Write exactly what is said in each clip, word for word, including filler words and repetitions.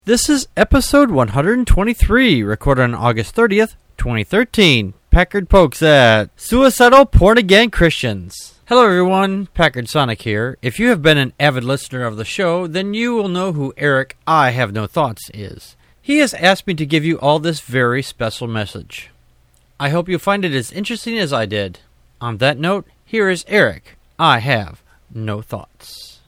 This is episode one hundred twenty-three, recorded on August thirtieth, twenty thirteen. Packard pokes at suicidal porn-again Christians. Hello everyone, Packard Sonic here. If you have been an avid listener of the show, then you will know who Eric I Have No Thoughts is. He has asked me to give you all this very special message. I hope you find it as interesting as I did. On that note, here is Eric I Have No Thoughts.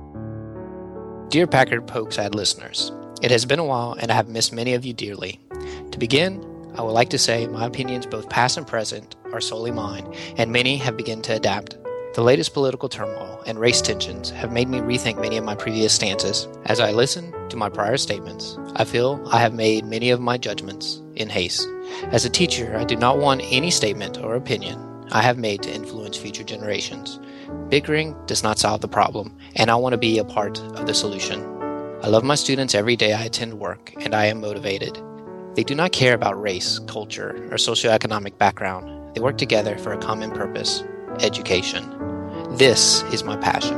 Dear Packard Pokes Ad listeners, it has been a while and I have missed many of you dearly. To begin, I would like to say my opinions both past and present are solely mine, and many have begun to adapt. The latest political turmoil and race tensions have made me rethink many of my previous stances. As I listen to my prior statements, I feel I have made many of my judgments in haste. As a teacher, I do not want any statement or opinion I have made to influence future generations. Bickering does not solve the problem, and I want to be a part of the solution. I love my students every day I attend work, and I am motivated. They do not care about race, culture, or socioeconomic background. They work together for a common purpose, education. This is my passion.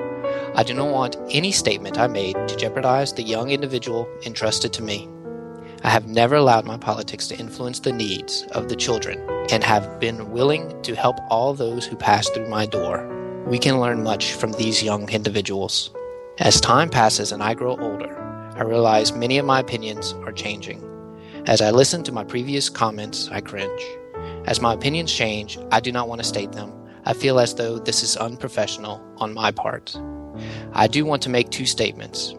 I do not want any statement I made to jeopardize the young individual entrusted to me. I have never allowed my politics to influence the needs of the children, and have been willing to help all those who pass through my door. We can learn much from these young individuals. As time passes and I grow older, I realize many of my opinions are changing. As I listen to my previous comments, I cringe. As my opinions change, I do not want to state them. I feel as though this is unprofessional on my part. I do want to make two statements.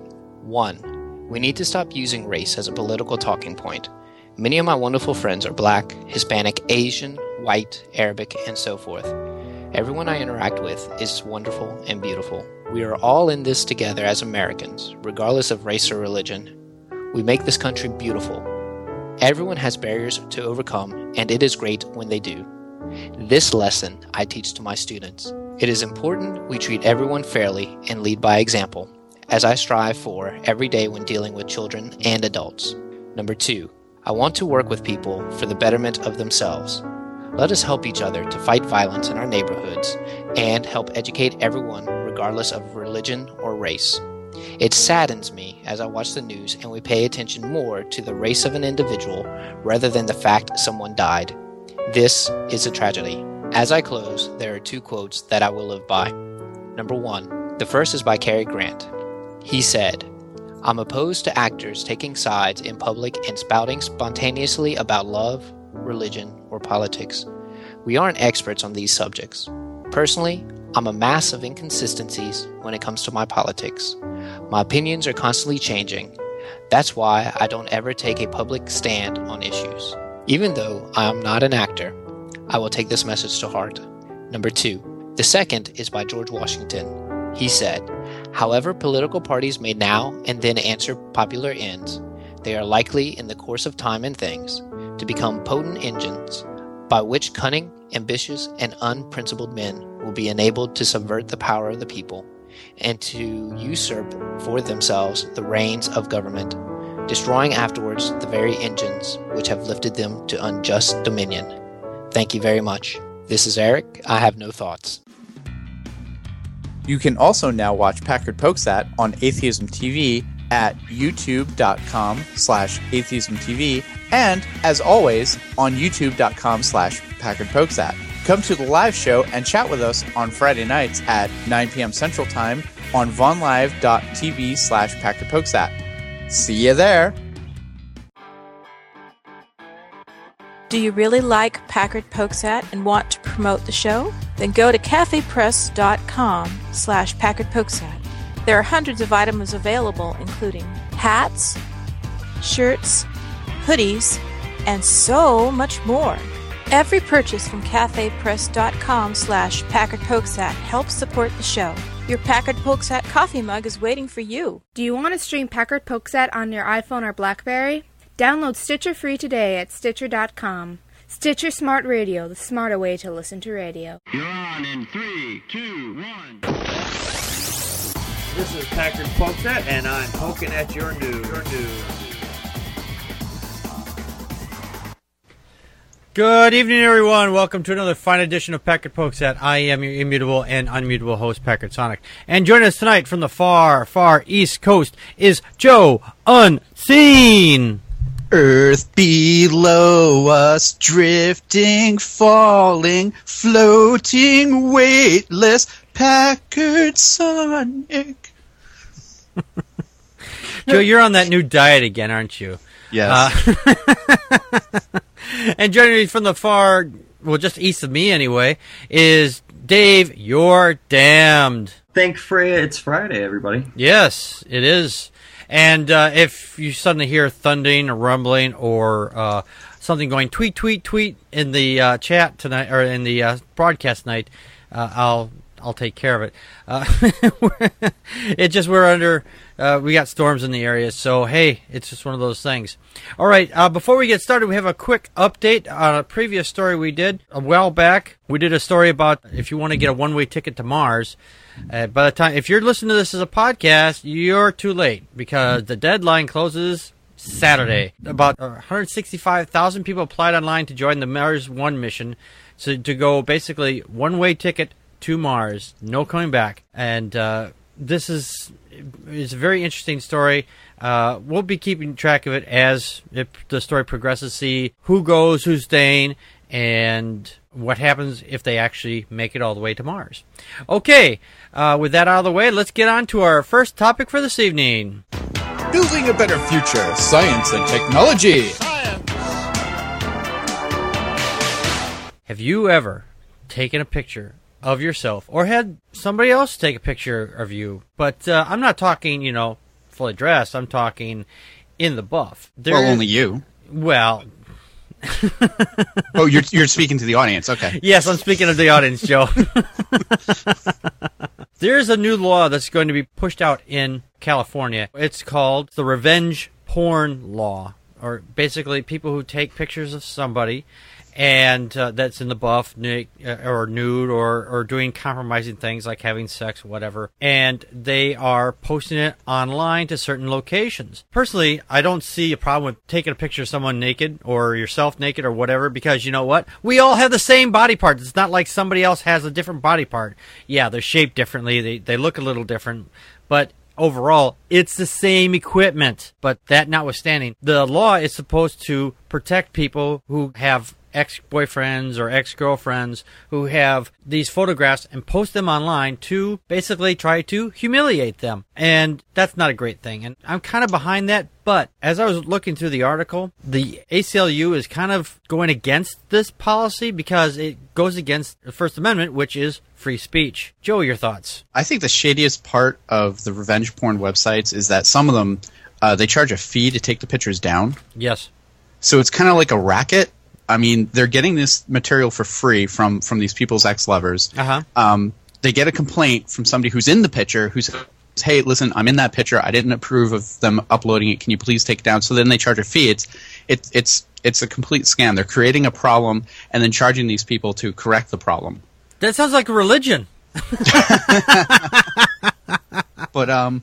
One, we need to stop using race as a political talking point. Many of my wonderful friends are Black, Hispanic, Asian, white, Arabic, and so forth. Everyone I interact with is wonderful and beautiful. We are all in this together as Americans, regardless of race or religion. We make this country beautiful. Everyone has barriers to overcome, and it is great when they do. This lesson I teach to my students. It is important we treat everyone fairly and lead by example, as I strive for every day when dealing with children and adults. Number two, I want to work with people for the betterment of themselves. Let us help each other to fight violence in our neighborhoods and help educate everyone regardless of religion or race. It saddens me as I watch the news and we pay attention more to the race of an individual rather than the fact someone died. This is a tragedy. As I close, there are two quotes that I will live by. Number one, the first is by Cary Grant. He said, "I'm opposed to actors taking sides in public and spouting spontaneously about love, religion, or politics. We aren't experts on these subjects. Personally, I'm a mass of inconsistencies when it comes to my politics. My opinions are constantly changing. That's why I don't ever take a public stand on issues. Even though I am not an actor, I will take this message to heart." Number two, the second is by George Washington. He said, "However political parties may now and then answer popular ends, they are likely in the course of time and things to become potent engines by which cunning, ambitious, and unprincipled men will be enabled to subvert the power of the people and to usurp for themselves the reins of government, destroying afterwards the very engines which have lifted them to unjust dominion. Thank you very much. This is Eric. I have no thoughts." You can also now watch Packard Pokes At on Atheism T V at youtube.com slash atheismtv and, as always, on youtube.com slash Packard Pokes At. Come to the live show and chat with us on Friday nights at nine p.m. Central Time on vonlive.tv slash Packard Pokes At. See you there! Do you really like Packard Pokes At and want to promote the show? Then go to cafepress.com slash Packard Pokes At. There are hundreds of items available, including hats, shirts, hoodies, and so much more. Every purchase from cafepress.com slash Packard Pokes At helps support the show. Your Packard Pokes At coffee mug is waiting for you. Do you want to stream Packard Pokes At on your iPhone or BlackBerry? Download Stitcher free today at Stitcher dot com. Stitcher Smart Radio, the smarter way to listen to radio. You're on in three, two, one. This is Packard Pokes At, and I'm poking at your news. Your news. Good evening, everyone. Welcome to another fine edition of Packard Pokesat. I am your immutable and unmutable host, Packard Sonic. And joining us tonight from the far, far East Coast is Joe Unseen. Earth below us, drifting, falling, floating, weightless, Packard Sonic. Joe, you're on that new diet again, aren't you? Yes. Uh, and joining me from the far, well, just east of me anyway, is Dave, You're Damned. Thank Freya, it's Friday, everybody. Yes, it is. And uh, if you suddenly hear thundering or rumbling or uh, something going tweet, tweet, tweet in the uh, chat tonight or in the uh, broadcast night, uh, I'll I'll take care of it. Uh, it just we're under uh, we got storms in the area, so hey, it's just one of those things. All right, uh, before we get started, we have a quick update on a previous story we did a while back. We did a story about if you want to get a one-way ticket to Mars. Uh, by the time, if you're listening to this as a podcast, you're too late because the deadline closes Saturday. About one hundred sixty-five thousand people applied online to join the Mars One mission, so to go basically one-way ticket to Mars, no coming back. And uh, this is is a very interesting story. Uh, we'll be keeping track of it as it, the story progresses. See who goes, who's staying, and what happens if they actually make it all the way to Mars. Okay, uh, with that out of the way, let's get on to our first topic for this evening. Building a better future, science and technology. Have you ever taken a picture of yourself or had somebody else take a picture of you? But uh, I'm not talking, you know, fully dressed. I'm talking in the buff. There, well, only you. Well... oh, you're you're speaking to the audience. Okay. Yes, I'm speaking of the audience, Joe. There's a new law that's going to be pushed out in California. It's called the revenge porn law, or basically people who take pictures of somebody and uh, that's in the buff, nu- or nude, or, or doing compromising things like having sex, whatever, and they are posting it online to certain locations. Personally, I don't see a problem with taking a picture of someone naked, or yourself naked, or whatever, because you know what? We all have the same body parts. It's not like somebody else has a different body part. Yeah, they're shaped differently, they, they look a little different, but overall, it's the same equipment. But that notwithstanding, the law is supposed to protect people who have ex-boyfriends or ex-girlfriends who have these photographs and post them online to basically try to humiliate them. And that's not a great thing. And I'm kind of behind that. But as I was looking through the article, the A C L U is kind of going against this policy because it goes against the First Amendment, which is free speech. Joe, your thoughts? I think the shadiest part of the revenge porn websites is that some of them, uh, they charge a fee to take the pictures down. Yes. So it's kind of like a racket. I mean, they're getting this material for free from, from these people's ex-lovers. Uh-huh. Um, they get a complaint from somebody who's in the picture who says, hey, listen, I'm in that picture. I didn't approve of them uploading it. Can you please take it down? So then they charge a fee. It's it, it's it's a complete scam. They're creating a problem and then charging these people to correct the problem. That sounds like a religion. But um,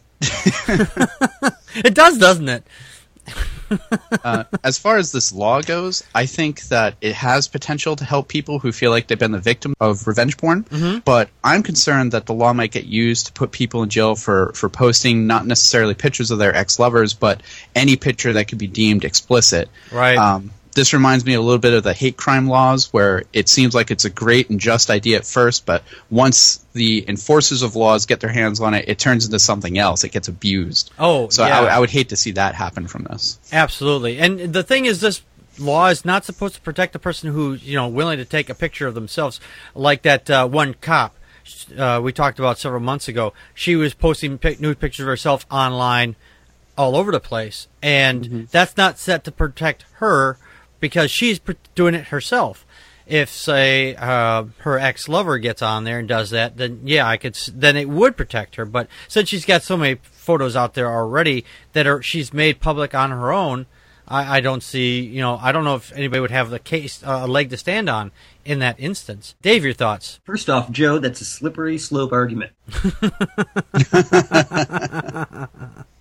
it does, doesn't it? uh, as far as this law goes, I think that it has potential to help people who feel like they've been the victim of revenge porn. Mm-hmm. But I'm concerned that the law might get used to put people in jail for, for posting not necessarily pictures of their ex-lovers, but any picture that could be deemed explicit. Right. Um, this reminds me a little bit of the hate crime laws, where it seems like it's a great and just idea at first, but once the enforcers of laws get their hands on it, it turns into something else. It gets abused. Oh, so yeah. I, I would hate to see that happen from this. Absolutely. And the thing is, this law is not supposed to protect the person who's, you know, willing to take a picture of themselves, like that uh, one cop uh, we talked about several months ago. She was posting pic- nude pictures of herself online all over the place, and mm-hmm. that's not set to protect her, because she's doing it herself. If, say, uh, her ex-lover gets on there and does that, then yeah, I could. Then it would protect her. But since she's got so many photos out there already that are she's made public on her own, I, I don't see. You know, I don't know if anybody would have the case uh, a leg to stand on in that instance. Dave, your thoughts? First off, Joe, that's a slippery slope argument.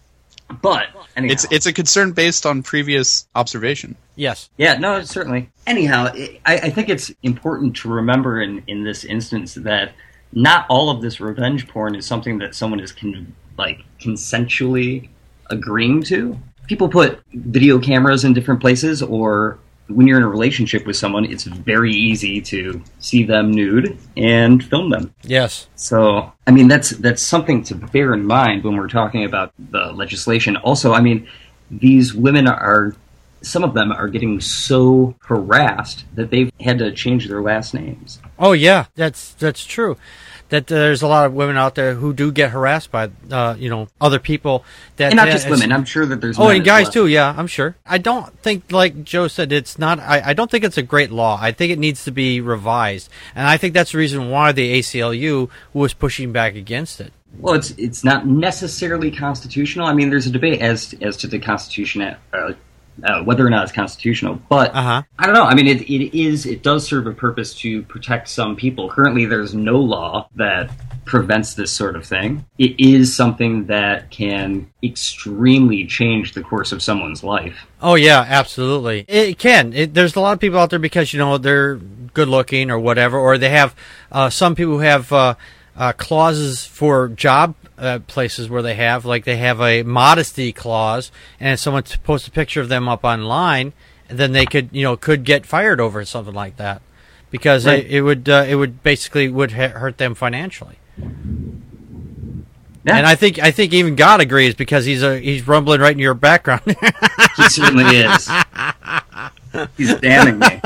But anyhow. It's it's a concern based on previous observation. Yes. Yeah, no, certainly. Anyhow, I, I think it's important to remember in, in this instance that not all of this revenge porn is something that someone is con- like consensually agreeing to. People put video cameras in different places, or when you're in a relationship with someone, it's very easy to see them nude and film them. Yes. So, I mean, that's that's something to bear in mind when we're talking about the legislation. Also, I mean, these women are, some of them are getting so harassed that they've had to change their last names. Oh, yeah, that's that's true. That there's a lot of women out there who do get harassed by, uh, you know, other people. That And not uh, just women. I'm sure that there's Oh, men and as guys well. too. Yeah, I'm sure. I don't think, like Joe said, it's not. I, I don't think it's a great law. I think it needs to be revised, and I think that's the reason why the A C L U was pushing back against it. Well, it's it's not necessarily constitutional. I mean, there's a debate as as to the constitution, uh, uh, whether or not it's constitutional. But Uh-huh. I don't know. I mean, it it is it does serve a purpose to protect some people. Currently, there's no law that prevents this sort of thing. It is something that can extremely change the course of someone's life. Oh yeah, absolutely. It can. It, there's a lot of people out there because you know they're good looking or whatever, or they have uh, some people who have uh, uh, clauses for job uh, places where they have, like they have a modesty clause, and if someone posts a picture of them up online, then they could you know could get fired over something like that because Right. it, it would uh, it would basically would ha- hurt them financially. Yeah. And I think I think even God agrees because he's a he's rumbling right in your background. He certainly is. He's damning me.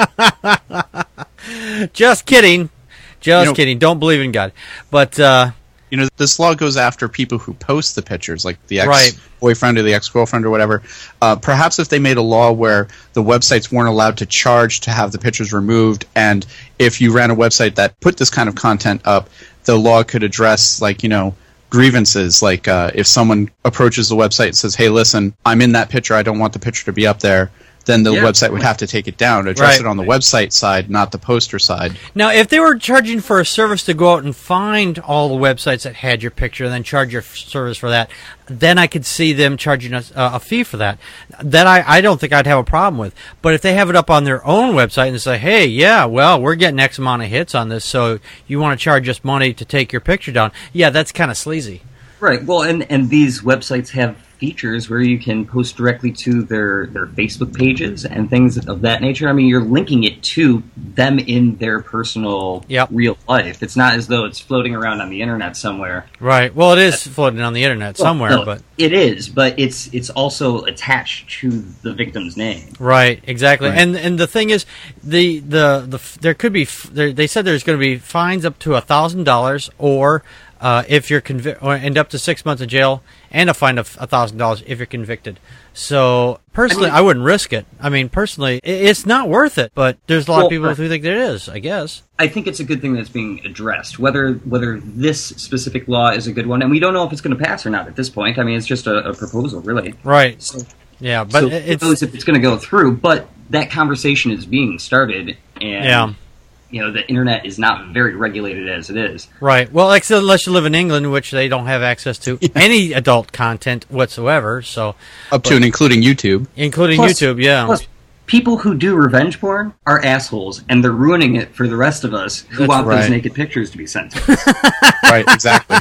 Just kidding, just You know- kidding. Don't believe in God, but uh, You know, this law goes after people who post the pictures, like the Right. ex-boyfriend or the ex-girlfriend or whatever. Uh, perhaps if they made a law where the websites weren't allowed to charge to have the pictures removed, and if you ran a website that put this kind of content up, the law could address, like, you know, grievances. Like uh, if someone approaches the website and says, hey, listen, I'm in that picture, I don't want the picture to be up there, then the Yeah. website would have to take it down, address Right. it on the website side, not the poster side. now if they were charging for a service to go out and find all the websites that had your picture and then charge your f- service for that, then I could see them charging us uh, a fee for that. That I, I don't think I'd have a problem with. But if they have it up on their own website and say, hey, yeah, well, we're getting X amount of hits on this, so you want to charge us money to take your picture down, yeah, that's kind of sleazy. Right. Well, and, and these websites have features where you can post directly to their, their Facebook pages and things of that nature. I mean, you're linking it to them in their personal Yep. real life. It's not as though it's floating around on the internet somewhere. Right. Well, it is floating on the internet somewhere, Well, no, but... it is, but it's it's also attached to the victim's name. Right, exactly, Right. and and the thing is, the the the f- there could be f- there, they said there's going to be fines up to a thousand dollars, or uh, if you're convi- or end up to six months in jail, and a fine of a thousand dollars if you're convicted. So personally, I, I mean- wouldn't risk it. I mean, personally, i it's not worth it. But there's a lot Well, of people right. who think there is. I guess. I think it's a good thing that's being addressed. Whether whether this specific law is a good one, and we don't know if it's going to pass or not at this point. I mean, it's just a, a proposal, really. Right. So, Yeah, but so it's who knows if it's going to go through, but that conversation is being started, and Yeah. you know the internet is not very regulated as it is. right. Well, except unless you live in England, which they don't have access to any adult content whatsoever. So, Up to and including YouTube. including Plus- YouTube. Yeah. Plus, people who do revenge porn are assholes, and they're ruining it for the rest of us who That's want right. those naked pictures to be sent to us. Right, exactly.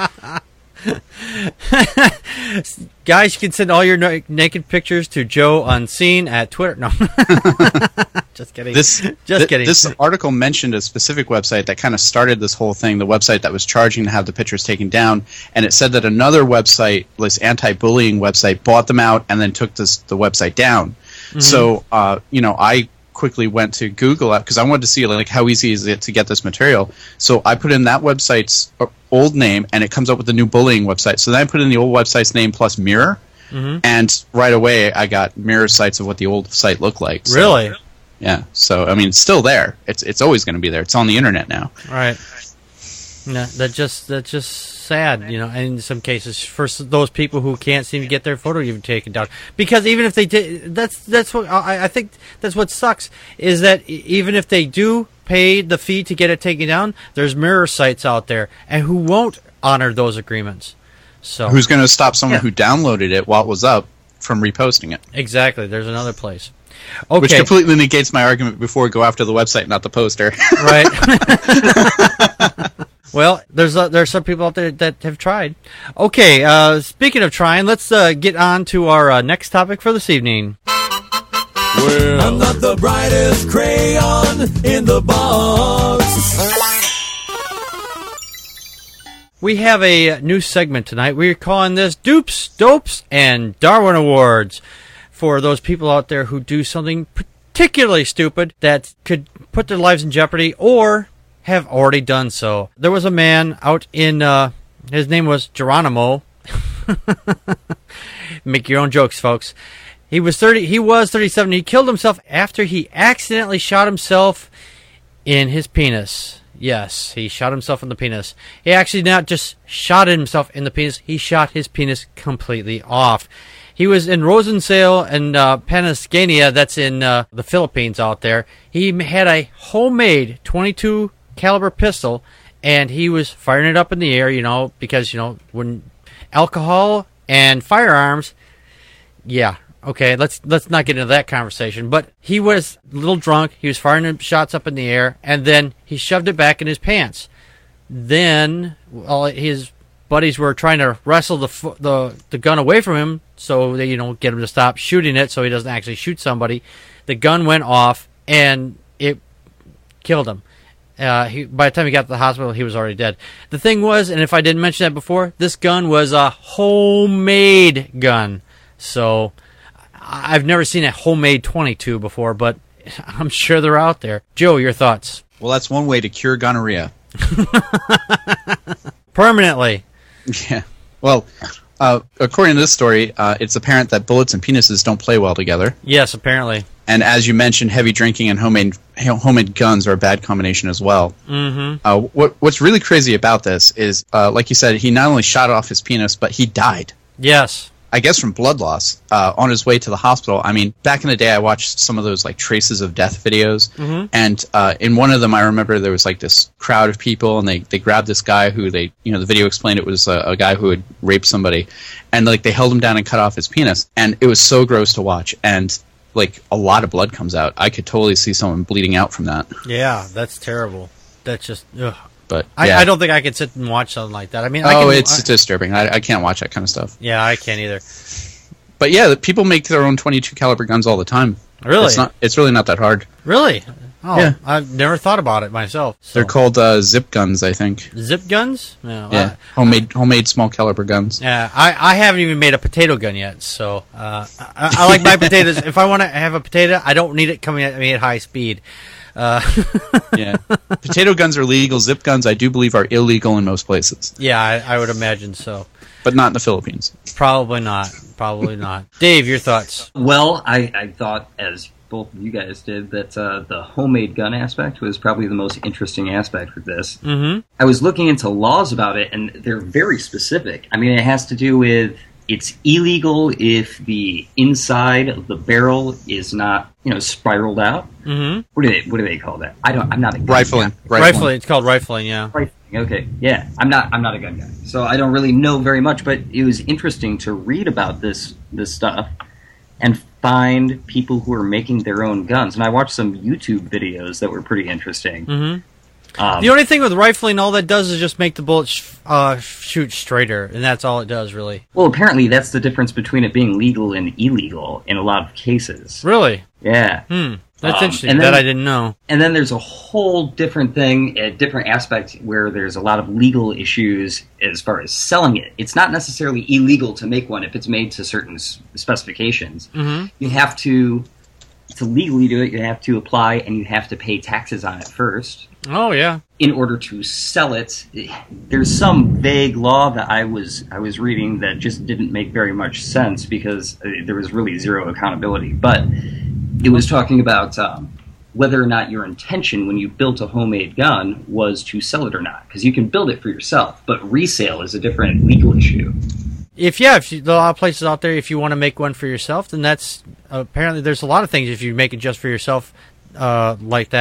Guys, you can send all your na- naked pictures to Joe Unseen at Twitter. No, just kidding. This just th- kidding. This article mentioned a specific website that kind of started this whole thing. The website that was charging to have the pictures taken down, and it said that another website, this anti-bullying website, bought them out and then took this the website down. Mm-hmm. So, uh, you know, I quickly went to Google it because I wanted to see like how easy is it to get this material. So I put in that website's uh, old name, and it comes up with the new bullying website. So then I put in the old website's name plus Mirror, Mhm. and right away I got mirror sites of what the old site looked like. So, Really? yeah. So I mean, it's still there. It's it's always going to be there. It's on the internet now. Right. Yeah, that just that's just sad, you know. And in some cases, for s- those people who can't seem to get their photo even taken down, because even if they did, that's that's what I, I think that's what sucks is that e- even if they do pay the fee to get it taken down, there's mirror sites out there and who won't honor those agreements. So Who's going to stop someone Yeah. who downloaded it while it was up from reposting it? Exactly. There's another place. Okay. Which completely negates my argument before go after the website, not the poster. Right. Well, there's uh, there's some people out there that have tried. Okay, uh, speaking of trying, let's uh, get on to our uh, next topic for this evening. Well, I'm not the brightest crayon in the box. We have a new segment tonight. We're calling this Dupes, Dopes, and Darwin Awards for those people out there who do something particularly stupid that could put their lives in jeopardy or have already done so. There was a man out in, uh, his name was Geronimo. Make your own jokes, folks. He was thirty. He was thirty-seven. He killed himself after he accidentally shot himself in his penis. Yes, he shot himself in the penis. He actually not just shot himself in the penis. He shot his penis completely off. He was in Rosensale and uh, Panascania. That's in uh, the Philippines out there. He had a homemade twenty-two caliber pistol, and he was firing it up in the air. You know, because you know when alcohol and firearms. Yeah. Okay, let's let's not get into that conversation. But he was a little drunk. He was firing shots up in the air, and then he shoved it back in his pants. Then, well, his buddies were trying to wrestle the fo- the the gun away from him, so they you know get him to stop shooting it, so he doesn't actually shoot somebody. The gun went off, and it killed him. Uh, he, by the time he got to the hospital, he was already dead. The thing was, and if I didn't mention that before, this gun was a homemade gun. So I've never seen a homemade twenty-two before, but I'm sure they're out there. Joe, your thoughts? Well, that's one way to cure gonorrhea. Permanently. Yeah. Well, uh, according to this story, uh, it's apparent that bullets and penises don't play well together. Yes, apparently. And as you mentioned, heavy drinking and homemade homemade guns are a bad combination as well. Mm-hmm. Uh, what What's really crazy about this is, uh, like you said, he not only shot off his penis, but he died. Yes. I guess from blood loss uh, on his way to the hospital. I mean, back in the day, I watched some of those like traces of death videos, Mhm. and uh, in one of them, I remember there was like this crowd of people, and they, they grabbed this guy who they, you know, the video explained it was a, a guy who had raped somebody, and like they held him down and cut off his penis, and it was so gross to watch, and like a lot of blood comes out. I could totally see someone bleeding out from that. Yeah, that's terrible. That's just ugh. But I, yeah. I don't think I could sit and watch something like that. I mean, I oh, can, it's I, disturbing. I, I can't watch that kind of stuff. yeah, I can't either. But yeah, the people make their own twenty-two caliber guns all the time. Really? It's not. It's really not that hard. Really? Oh, Yeah. I've never thought about it myself. So. They're called uh, zip guns, I think. Zip guns? No, Yeah, I, homemade homemade small caliber guns. yeah, I, I haven't even made a potato gun yet, so uh, I, I like my potatoes. If I want to have a potato, I don't need it coming at me at high speed. Uh, Yeah, potato guns are legal. Zip guns, I do believe, are illegal in most places, yeah, I, I would imagine so. but not in the Philippines. Probably not. Probably not. Dave, your thoughts? Well, I, I thought, as both of you guys did, that uh, the homemade gun aspect was probably the most interesting aspect of this. Mm-hmm. I was looking into laws about it, and they're very specific. I mean, it has to do with it's illegal if the inside of the barrel is not, you know, spiraled out. Mm-hmm. What do they What do they call that? I don't. I'm not a gun Rifling. guy. Rifling. Rifling. It's called rifling, yeah. Rifling. Okay. Yeah. I'm not. I'm not a gun guy, so I don't really know very much. But it was interesting to read about this this stuff and find people who are making their own guns. And I watched some YouTube videos that were pretty interesting. Mm-hmm. Um, The only thing with rifling, all that does is just make the bullet sh- uh, shoot straighter, and that's all it does, really. well, apparently that's the difference between it being legal and illegal in a lot of cases. Really? Yeah. Hmm. That's Um, interesting. and then- that I didn't know. And then there's a whole different thing, a different aspect where there's a lot of legal issues as far as selling it. It's not necessarily illegal to make one if it's made to certain s- specifications. Mm-hmm. You have to, to legally do it, you have to apply and you have to pay taxes on it first Oh, yeah. in order to sell it. There's some vague law that I was I was reading that just didn't make very much sense because uh, there was really zero accountability. But it was talking about um, whether or not your intention when you built a homemade gun was to sell it or not. Because you can build it for yourself, but resale is a different legal issue. If, yeah, if you, there are a lot of places out there, if you want to make one for yourself, then that's, apparently there's a lot of things if you make it just for yourself uh, like that,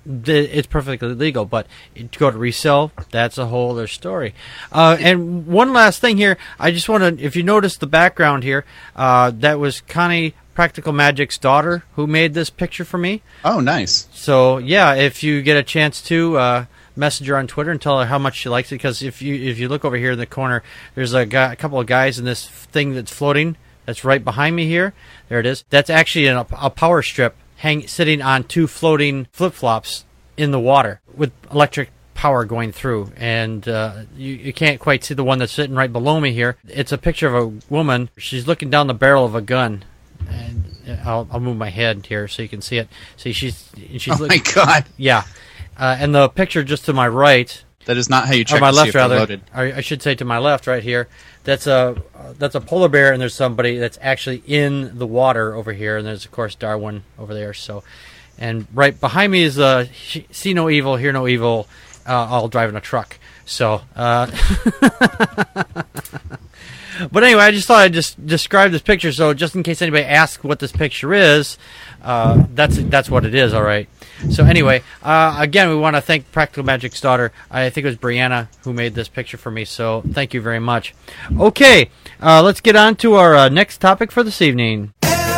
th- it's perfectly legal. But to go to resell, that's a whole other story. Uh, and one last thing here, I just want to, if you notice the background here, uh, that was Connie Practical Magic's daughter who made this picture for me. Oh, nice. So yeah, if you get a chance to uh, message her on Twitter and tell her how much she likes it, because if you if you look over here in the corner, there's a, guy, a couple of guys in this thing that's floating. That's right behind me here. There it is. That's actually a, a power strip hang sitting on two floating flip flops in the water with electric power going through, and uh, you, you can't quite see the one that's sitting right below me here. It's a picture of a woman. She's looking down the barrel of a gun. And I'll, I'll move my head here so you can see it. See, she's she's. Oh my God! Yeah, uh, and the picture just to my right. That is not how you check or my to left, see if they're rather. loaded. I, I should say to my left, right here. That's a uh, that's a polar bear, and there's somebody that's actually in the water over here, and there's of course Darwin over there. So, and right behind me is uh, see no evil, hear no evil, uh, all driving a truck. So. Uh, But anyway, I just thought I'd just describe this picture, so just in case anybody asks what this picture is, uh, that's that's what it is, all right. So anyway, uh, again, we want to thank Practical Magic's daughter. I think it was Brianna who made this picture for me, so thank you very much. Okay, uh, let's get on to our uh, next topic for this evening.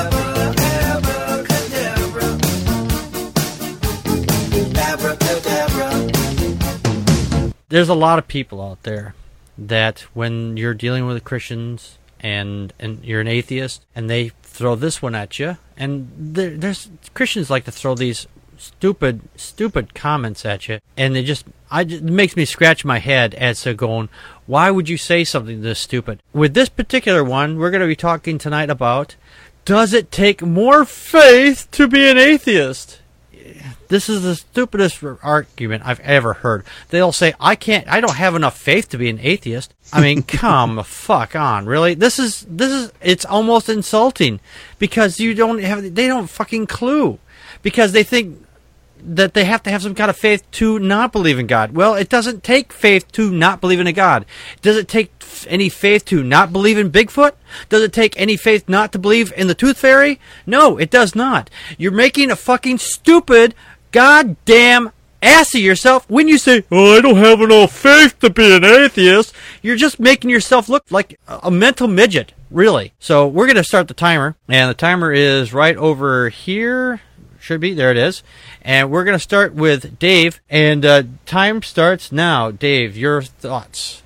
There's a lot of people out there that when you're dealing with Christians and and you're an atheist and they throw this one at you, and there, there's Christians like to throw these stupid stupid comments at you, and it just I it makes me scratch my head as to going, why would you say something this stupid? With this particular one, we're going to be talking tonight about, does it take more faith to be an atheist? This is the stupidest argument I've ever heard. They'll say, I can't, I don't have enough faith to be an atheist. I mean, come the fuck on, really? This is, this is, it's almost insulting because you don't have, they don't fucking clue because they think that they have to have some kind of faith to not believe in God. Well, it doesn't take faith to not believe in a God. Does it take any faith to not believe in Bigfoot? Does it take any faith not to believe in the Tooth Fairy? No, it does not. You're making a fucking stupid goddamn ass of yourself when you say, oh, I don't have enough faith to be an atheist. You're just making yourself look like a mental midget, really. So we're going to start the timer, and the timer is right over here. Should be. There it is. And we're going to start with Dave, and uh, time starts now. Dave, your thoughts?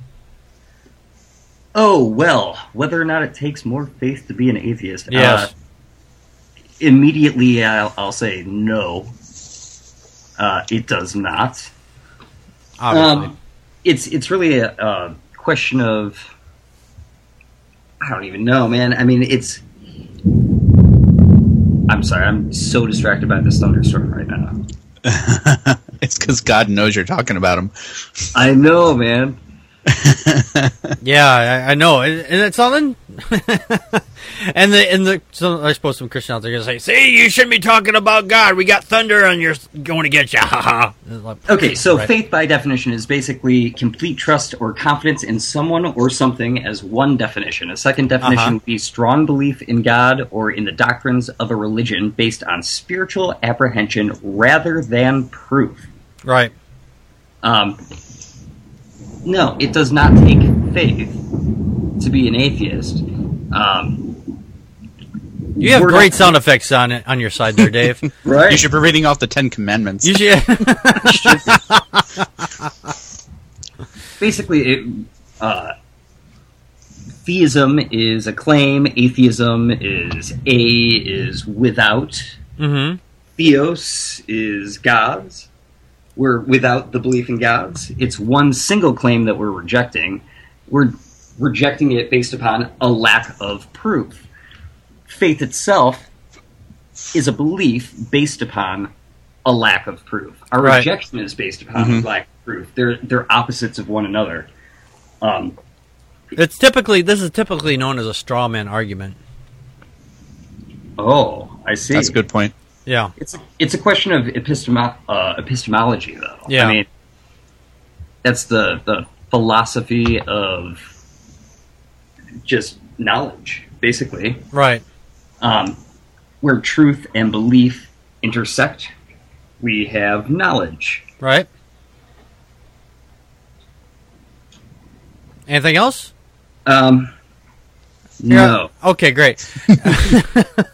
Oh, well, whether or not it takes more faith to be an atheist. Yes. Uh, immediately, I'll, I'll say no. Uh, it does not. Obviously. Um, it's it's really a, a question of, I don't even know, man. I mean, it's... I'm sorry, I'm so distracted by this thunderstorm right now. It's because God knows you're talking about him. I know, man. Yeah, I, I know, and it's all in. and the and the so I suppose some Christians out there are going to say, "See, you shouldn't be talking about God. We got thunder, and you're going to get you." Okay, so right. Faith, by definition, is basically complete trust or confidence in someone or something as one definition. A second definition Uh-huh. would be strong belief in God or in the doctrines of a religion based on spiritual apprehension rather than proof. Right. Um. No, it does not take faith to be an atheist. Um, You have we're great not- sound effects on it on your side there, Dave. right? You should be reading off the Ten Commandments. You should. Basically, it, uh, theism is a claim. Atheism is a is without. Mm-hmm. Theos is gods. We're without the belief in gods. It's one single claim that we're rejecting. We're rejecting it based upon a lack of proof. Faith itself is a belief based upon a lack of proof. Our Right. rejection is based upon Mhm. a lack of proof. They're they're opposites of one another. Um, It's typically this is typically known as a straw man argument. oh, I see. That's a good point. Yeah. It's a, it's a question of epistemo- uh, epistemology, though. Yeah. I mean, that's the, the philosophy of just knowledge, basically, Right. um, where truth and belief intersect. we have knowledge. Right. Anything else? Um, no. Yeah. Okay, great. He's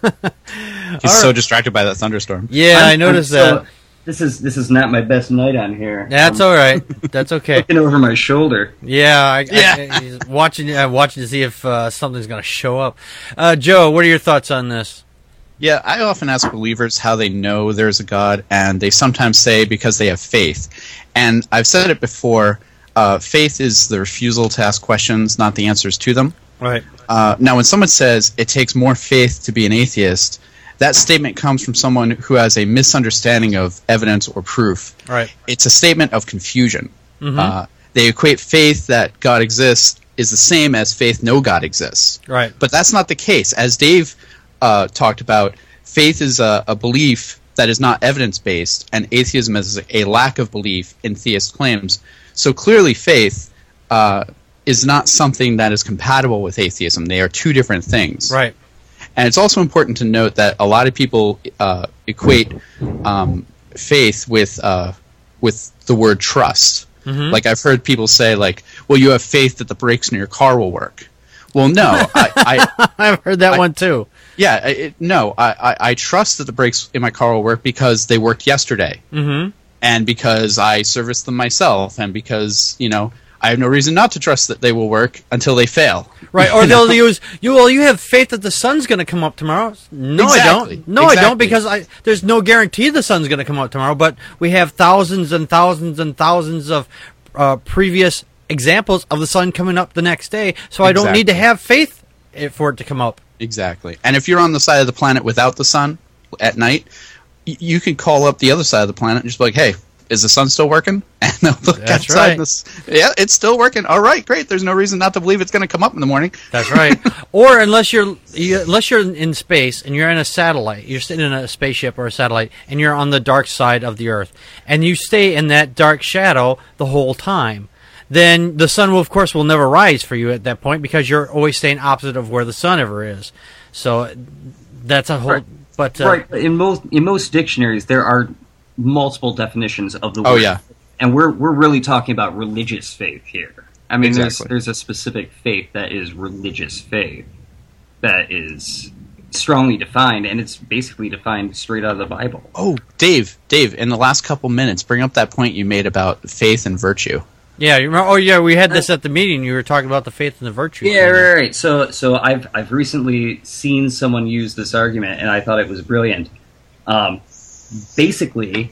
All so right. distracted by that thunderstorm. Yeah, I'm- I noticed I'm so- that. This is this is not my best night on here. That's I'm all right. That's okay. looking over my shoulder. Yeah, I, Yeah. I, I, he's watching. I'm watching to see if uh, something's going to show up. Uh, Joe, what are your thoughts on this? Yeah, I often ask believers how they know there's a God, and they sometimes say because they have faith. And I've said it before, uh, faith is the refusal to ask questions, not the answers to them. Right. Uh, now, when someone says it takes more faith to be an atheist, that statement comes from someone who has a misunderstanding of evidence or proof. Right. It's a statement of confusion. Mhm. Uh, they equate faith that God exists is the same as faith no God exists. Right. But that's not the case. As Dave uh, talked about, faith is a, a belief that is not evidence-based, and atheism is a lack of belief in theist claims. So clearly faith uh, is not something that is compatible with atheism. They are two different things. Right. And it's also important to note that a lot of people uh, equate um, faith with uh, with the word trust. Mhm. Like I've heard people say, like, "Well, you have faith that the brakes in your car will work." Well, no, I, I I've heard that I- one too. yeah, it, no, I, I, I trust that the brakes in my car will work because they worked yesterday, Mm-hmm. and because I serviced them myself, and because you know I have no reason not to trust that they will work until they fail. Right, or they'll use you. Well, you have faith that the sun's going to come up tomorrow. No, I Exactly. don't. No, I don't, Exactly. because I there's no guarantee the sun's going to come up tomorrow. But we have thousands and thousands and thousands of uh, previous examples of the sun coming up the next day. So I don't need to Exactly. have faith i- for it to come up. Exactly. And if you're on the side of the planet without the sun at night, y- you can call up the other side of the planet and just be like, "Hey, is the sun still working?" And they'll look That's outside. right. And this, yeah, it's still working. All right, great. There's no reason not to believe it's going to come up in the morning. That's right. Or unless you're you, unless you're in space and you're in a satellite, you're sitting in a spaceship or a satellite, and you're on the dark side of the Earth, and you stay in that dark shadow the whole time, then the sun will, of course, will never rise for you at that point because you're always staying opposite of where the sun ever is. So that's a whole. Right. But uh, Right. In most in most dictionaries, there are multiple definitions of the word. Oh, yeah. And we're we're really talking about religious faith here. I mean, Exactly. there's there's a specific faith that is religious faith that is strongly defined, and it's basically defined straight out of the Bible. Oh, Dave, Dave, in the last couple minutes, bring up that point you made about faith and virtue. yeah, you remember, oh yeah, we had this at the meeting. You were talking about the faith and the virtue. Yeah, right, right. So, so I've I've recently seen someone use this argument, and I thought it was brilliant. Um, basically,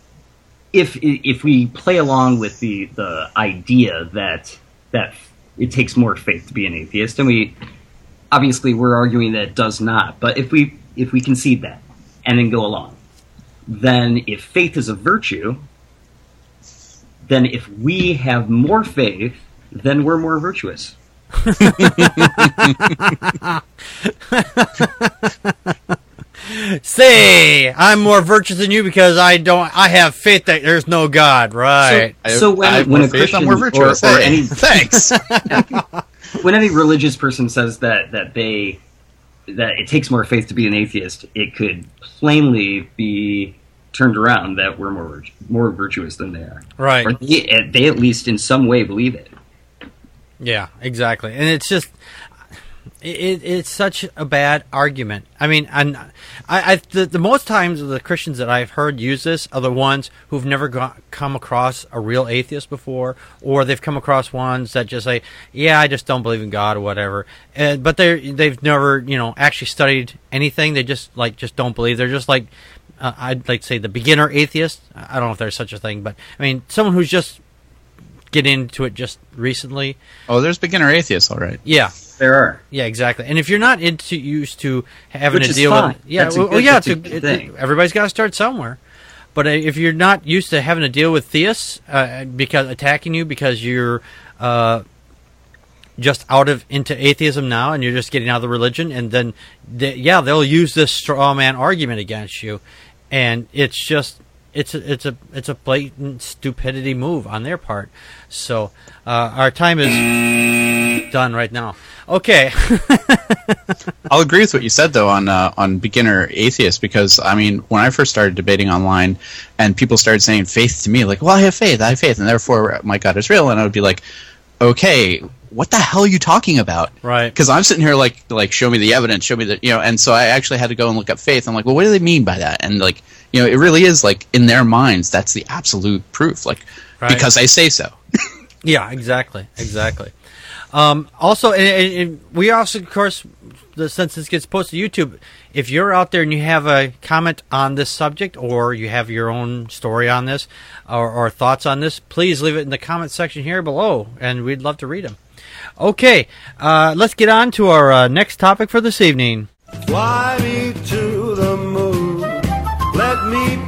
if if we play along with the, the idea that that it takes more faith to be an atheist, and we obviously we're arguing that it does not, but if we if we concede that and then go along, then if faith is a virtue, then if we have more faith, then we're more virtuous. Say, I'm more virtuous than you because I don't. I have faith that there's no God. Right. I- So when, I have when more a faith, I'm Christian more or, virtuous. or Hey, any thanks. when any religious person says that that they that it takes more faith to be an atheist, it could plainly be turned around that we're more virtu- more virtuous than they are. Right. Or they, they at least in some way believe it. Yeah, exactly. And it's just, it, it's such a bad argument. I mean, and I, I the, the most times the Christians that I've heard use this are the ones who've never got, come across a real atheist before, or they've come across ones that just say, "Yeah, I just don't believe in God" or whatever. And, but they they've never, you know, actually studied anything. They just like just don't believe. They're just like, uh, I'd like to say the beginner atheist. I don't know if there's such a thing, but I mean, someone who's just get into it just recently. Oh, there's beginner atheists, all right. Yeah. There are. Yeah, exactly. And if you're not into used to having Which to is deal fine. with, yeah, That's a well, good- yeah, that's it's a a, good it- thing. everybody's got to start somewhere. But uh, if you're not used to having to deal with theists uh, because attacking you because you're uh, just out of into atheism now and you're just getting out of the religion, and then they, yeah, they'll use this straw man argument against you, and it's just. It's a, it's a it's a blatant stupidity move on their part. So uh, our time is done right now. Okay. I'll agree with what you said, though, on uh, on beginner atheist, because, I mean, when I first started debating online and people started saying faith to me, like, well, I have faith, I have faith, and therefore my God is real, and I would be like, okay, what the hell are you talking about? Right. Because I'm sitting here like, like, show me the evidence, show me the, you know, and so I actually had to go and look up faith. I'm like, well, what do they mean by that? And, like, you know, it really is, like, in their minds, that's the absolute proof, like, right. Because I say so. Yeah, exactly, exactly. Um, also, and, and, and we also, of course, the, since this gets posted to YouTube, if you're out there and you have a comment on this subject, or you have your own story on this, or, or thoughts on this, please leave it in the comment section here below, and we'd love to read them. Okay, uh, let's get on to our uh, next topic for this evening. Fly me to the moon, let me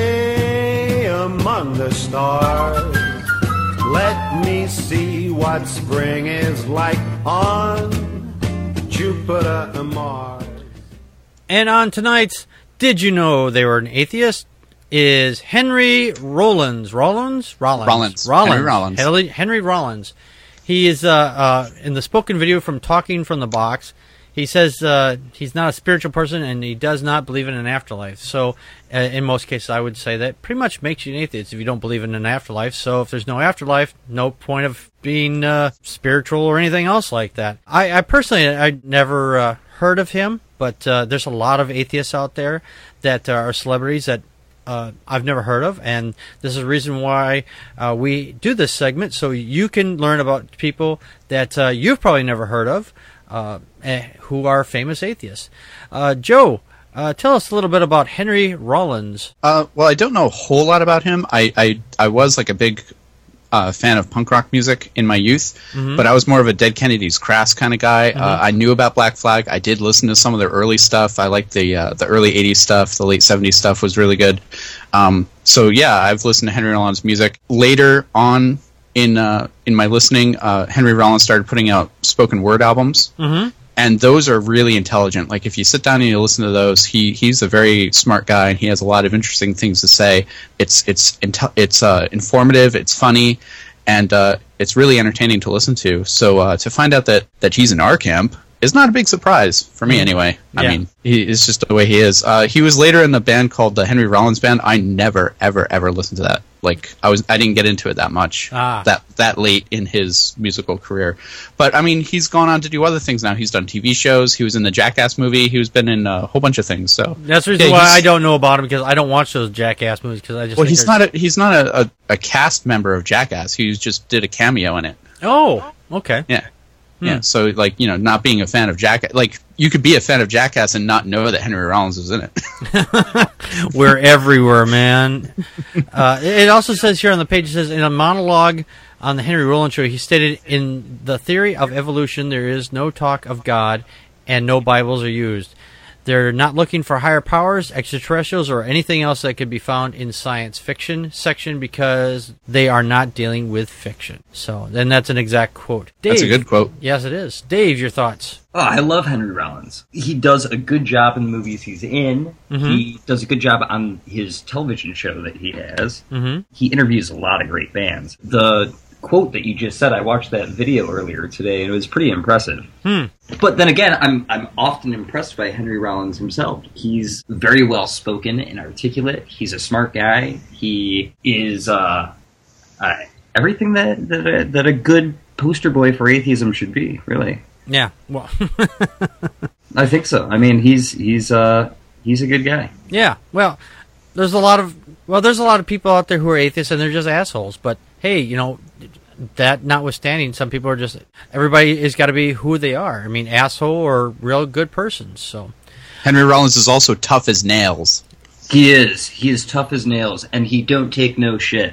play among the stars. Let me see what spring is like on Jupiter and Mars. And on tonight's Did You Know They Were an Atheist is Henry Rollins. Rollins? Rollins. Rollins. Rollins. Henry Rollins. Henry, Henry Rollins. He is, uh, uh, in the spoken video from Talking from the Box, he says uh, he's not a spiritual person and he does not believe in an afterlife. So, uh, in most cases, I would say that pretty much makes you an atheist if you don't believe in an afterlife. So, if there's no afterlife, no point of being uh, spiritual or anything else like that. I, I personally, I never uh, heard of him, but uh, there's a lot of atheists out there that uh, are celebrities that Uh, I've never heard of, and this is the reason why uh, we do this segment, so you can learn about people that uh, you've probably never heard of, uh, eh, who are famous atheists. Uh, Joe, uh, tell us a little bit about Henry Rollins. Uh, well, I don't know a whole lot about him. I, I, I was like a big uh, fan of punk rock music in my youth, mm-hmm. but I was more of a Dead Kennedys Crass kind of guy. Mm-hmm. Uh, I knew about Black Flag. I did listen to some of their early stuff. I liked the uh, the early eighties stuff. The late seventies stuff was really good. Um, so yeah, I've listened to Henry Rollins' music. Later on in uh, in my listening, uh, Henry Rollins started putting out spoken word albums. Mm-hmm. And those are really intelligent. Like, if you sit down and you listen to those, he he's a very smart guy, and he has a lot of interesting things to say. It's it's it's uh, informative, it's funny, and uh, it's really entertaining to listen to. So uh, to find out that, that he's in our camp is not a big surprise, for me anyway. I yeah. mean, he, it's just the way he is. Uh, he was later in the band called the Henry Rollins Band. I never, ever, ever listened to that. Like, I was, I didn't get into it that much ah. that that late in his musical career. But I mean, he's gone on to do other things now. He's done T V shows. He was in the Jackass movie. He's been in a whole bunch of things. So that's the reason yeah, why I don't know about him, because I don't watch those Jackass movies. Because I just well, he's not a he's not a, a, a cast member of Jackass. He just did a cameo in it. Oh, okay. Yeah. Yeah, hmm. So, like, you know, not being a fan of Jackass, like, you could be a fan of Jackass and not know that Henry Rollins was in it. We're everywhere, man. Uh, it also says here on the page, it says, in a monologue on the Henry Rollins Show, he stated, in the theory of evolution, there is no talk of God and no Bibles are used. They're not looking for higher powers, extraterrestrials, or anything else that could be found in science fiction section, because they are not dealing with fiction. So, then that's an exact quote. Dave, that's a good quote. Yes, it is. Dave, your thoughts? Oh, I love Henry Rollins. He does a good job in the movies he's in. Mm-hmm. He does a good job on his television show that he has. Mm-hmm. He interviews a lot of great bands. The quote that you just said, I watched that video earlier today, and it was pretty impressive. Hmm. But then again, I'm I'm often impressed by Henry Rollins himself. He's very well spoken and articulate. He's a smart guy. He is uh, uh, everything that that a, that a good poster boy for atheism should be. Really. Yeah. Well, I think so. I mean, he's he's uh he's a good guy. Yeah. Well, there's a lot of well, there's a lot of people out there who are atheists and they're just assholes. But hey, you know, that notwithstanding, some people are just, everybody has got to be who they are. I mean, asshole or real good persons. So Henry Rollins is also tough as nails. He is. He is tough as nails, and he don't take no shit.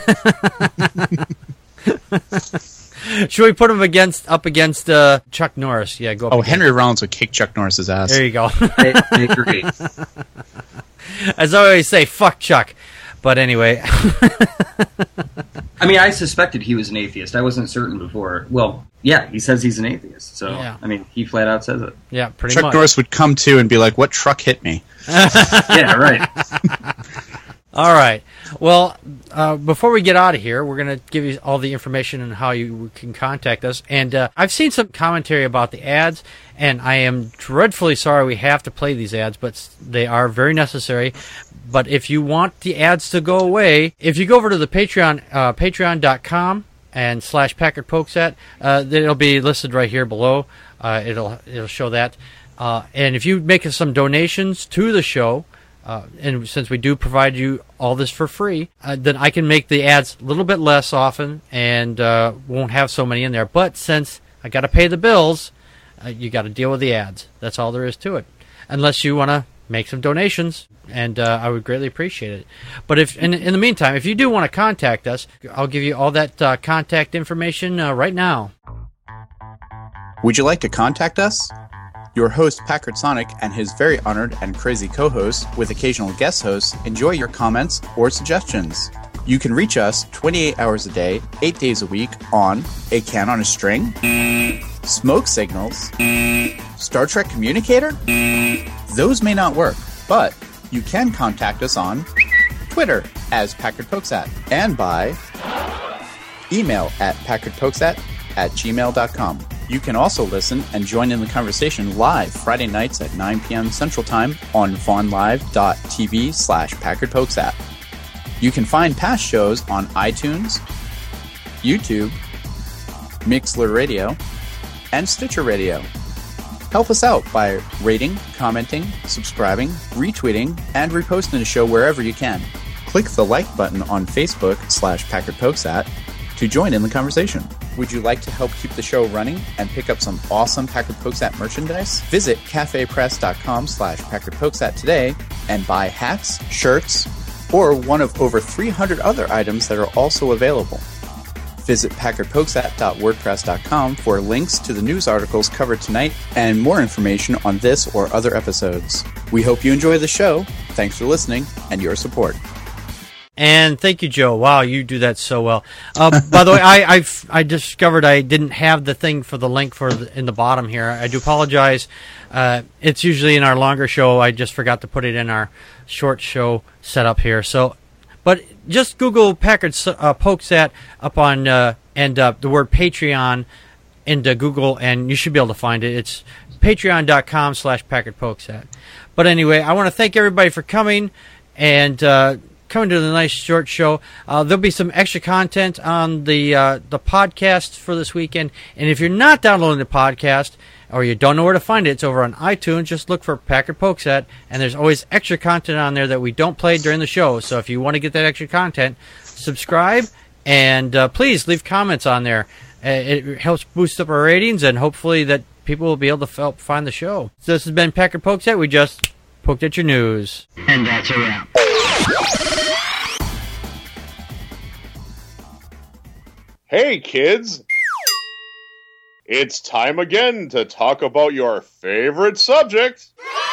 Should we put him against up against uh, Chuck Norris? Yeah, go. Up oh, against. Henry Rollins would kick Chuck Norris's ass. There you go. I, I agree. As I always say, fuck Chuck. But anyway. I mean, I suspected he was an atheist. I wasn't certain before. Well, yeah, he says he's an atheist. So, yeah. I mean, he flat out says it. Yeah, pretty Chuck much. Chuck Norris would come to and be like, what truck hit me? Yeah, right. All right. Well, uh, before we get out of here, we're going to give you all the information on how you can contact us. And uh, I've seen some commentary about the ads, and I am dreadfully sorry we have to play these ads, but they are very necessary. But if you want the ads to go away, if you go over to the Patreon, uh, patreon dot com and slash Packard Pokesat, uh, it'll be listed right here below. Uh, it'll it'll show that. Uh, and if you make some donations to the show, Uh, and since we do provide you all this for free, uh, then I can make the ads a little bit less often and uh, won't have so many in there. But since I got to pay the bills, uh, you got to deal with the ads. That's all there is to it. Unless you want to make some donations, and uh, I would greatly appreciate it. But if in, in the meantime, if you do want to contact us, I'll give you all that uh, contact information uh, right now. Would you like to contact us? Your host, Packard Sonic, and his very honored and crazy co-hosts, with occasional guest hosts, enjoy your comments or suggestions. You can reach us twenty-eight hours a day, eight days a week on A Can on a String, Smoke Signals, Star Trek Communicator. Those may not work, but you can contact us on Twitter as Packard Pokesat and by email at packardpokesat at gmail dot com. You can also listen and join in the conversation live Friday nights at nine p.m. Central Time on vonlive.tv slash packardpokesat. You can find past shows on iTunes, YouTube, Mixlr Radio, and Stitcher Radio. Help us out by rating, commenting, subscribing, retweeting, and reposting the show wherever you can. Click the like button on Facebook slash packardpokesat to join in the conversation. Would you like to help keep the show running and pick up some awesome Packard Pokesat merchandise? Visit cafepress.com slash Packard Pokesat today and buy hats, shirts, or one of over three hundred other items that are also available. Visit packard pokesat dot wordpress dot com for links to the news articles covered tonight and more information on this or other episodes. We hope you enjoy the show. Thanks for listening and your support. And thank you, Joe. Wow, you do that so well. Uh, by the way, I I've, I discovered I didn't have the thing for the link for the, in the bottom here. I do apologize. Uh, it's usually in our longer show. I just forgot to put it in our short show setup here. So, but just Google Packard uh, Pokesat up on uh, and uh, the word Patreon into Google, and you should be able to find it. It's patreon dot com slash Packard Pokesat. But anyway, I want to thank everybody for coming and. Uh, Coming to the nice short show. Uh, there'll be some extra content on the uh, the podcast for this weekend. And if you're not downloading the podcast or you don't know where to find it, it's over on iTunes. Just look for Packard Pokesat, and there's always extra content on there that we don't play during the show. So if you want to get that extra content, subscribe and uh, please leave comments on there. Uh, it helps boost up our ratings, and hopefully that people will be able to help find the show. So this has been Packard Pokesat. We just poked at your news. And that's a wrap. Hey kids! It's time again to talk about your favorite subject.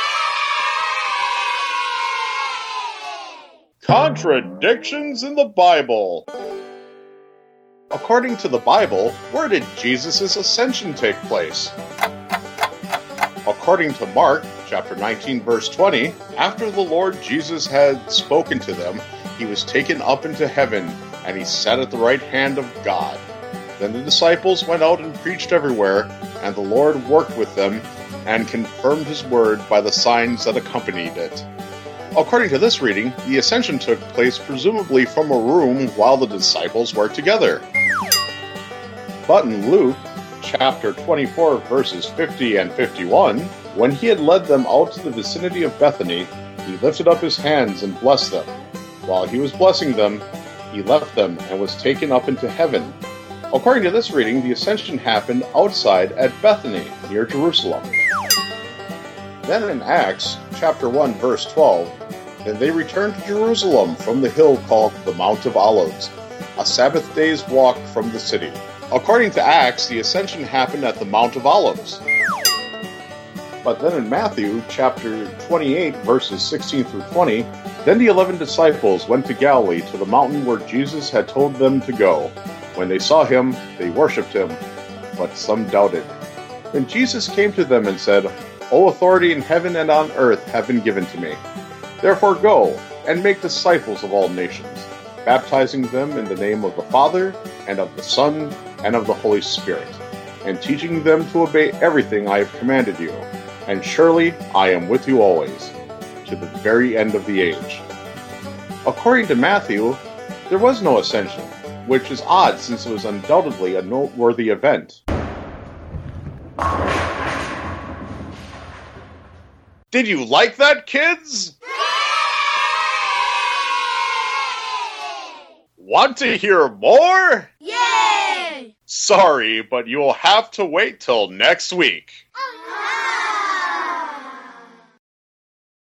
Contradictions in the Bible. According to the Bible, where did Jesus' ascension take place? According to Mark, chapter nineteen, verse twenty, after the Lord Jesus had spoken to them, he was taken up into heaven, and he sat at the right hand of God. Then the disciples went out and preached everywhere, and the Lord worked with them and confirmed his word by the signs that accompanied it. According to this reading, the ascension took place presumably from a room while the disciples were together. But in Luke, chapter twenty-four, verses fifty and fifty-one, when he had led them out to the vicinity of Bethany, he lifted up his hands and blessed them. While he was blessing them, he left them and was taken up into heaven. According to this reading, the ascension happened outside at Bethany, near Jerusalem. Then in Acts, chapter one, verse twelve, then they returned to Jerusalem from the hill called the Mount of Olives, a Sabbath day's walk from the city. According to Acts, the ascension happened at the Mount of Olives. But then in Matthew, chapter twenty-eight, verses sixteen through twenty, then the eleven disciples went to Galilee to the mountain where Jesus had told them to go. When they saw him, they worshipped him, but some doubted. Then Jesus came to them and said, All authority in heaven and on earth have been given to me. Therefore go, and make disciples of all nations, baptizing them in the name of the Father, and of the Son, and of the Holy Spirit, and teaching them to obey everything I have commanded you. And surely I am with you always, to the very end of the age. According to Matthew, there was no ascension, which is odd since it was undoubtedly a noteworthy event. Did you like that, kids? Want to hear more? Yay! Sorry, but you'll have to wait till next week. Oh,